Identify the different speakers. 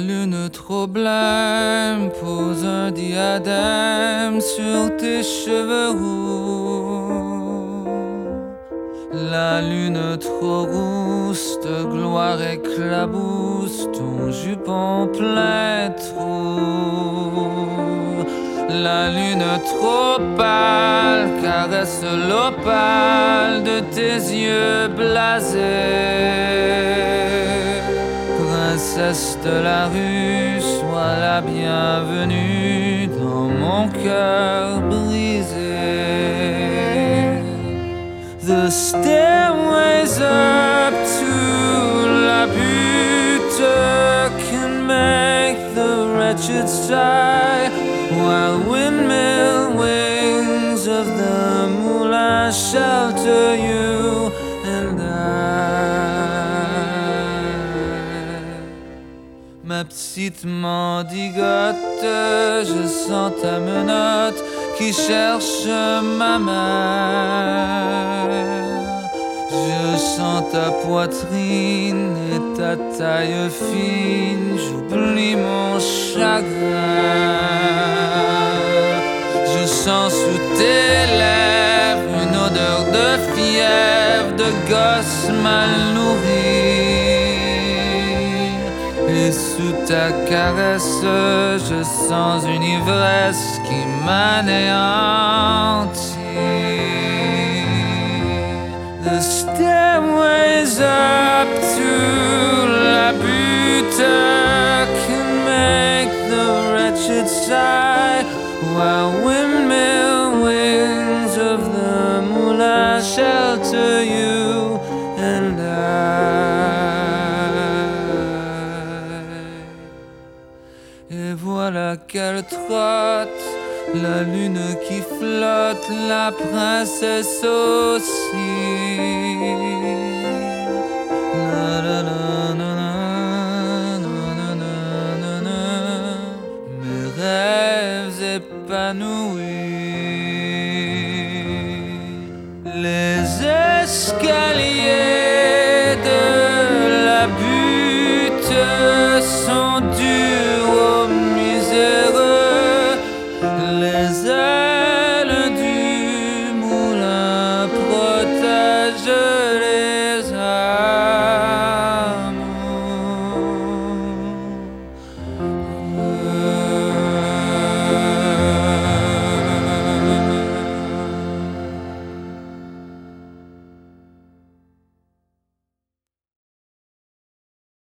Speaker 1: lune trop blême pose un diadème sur tes cheveux roux. La lune trop rousse de gloire éclabousse ton jupon plein trou. La lune trop pâle caresse l'opale de tes yeux blasés. Princesse de la rue, sois la bienvenue dans mon cœur brisé. The stairways up to la butte can make the wretched sigh, while windmill wings of the moulin shelter you and I. Ma petite mendigote, je sens ta menotte qui cherche ma mère. Je sens ta poitrine et ta taille fine, j'oublie mon chagrin. Je sens sous tes lèvres une odeur de fièvre, de gosse mal nourri. Et sous ta caresse, je sens une ivresse qui m'anéantit. The stairways up to la butte can make the wretched sigh, while windmill wings of the moulin shelter you and I. Et voilà qu'elle trotte, la lune qui flotte, la princesse aussi. Na, na, na, na, na, na, na, na, na. Mes rêves épanouis.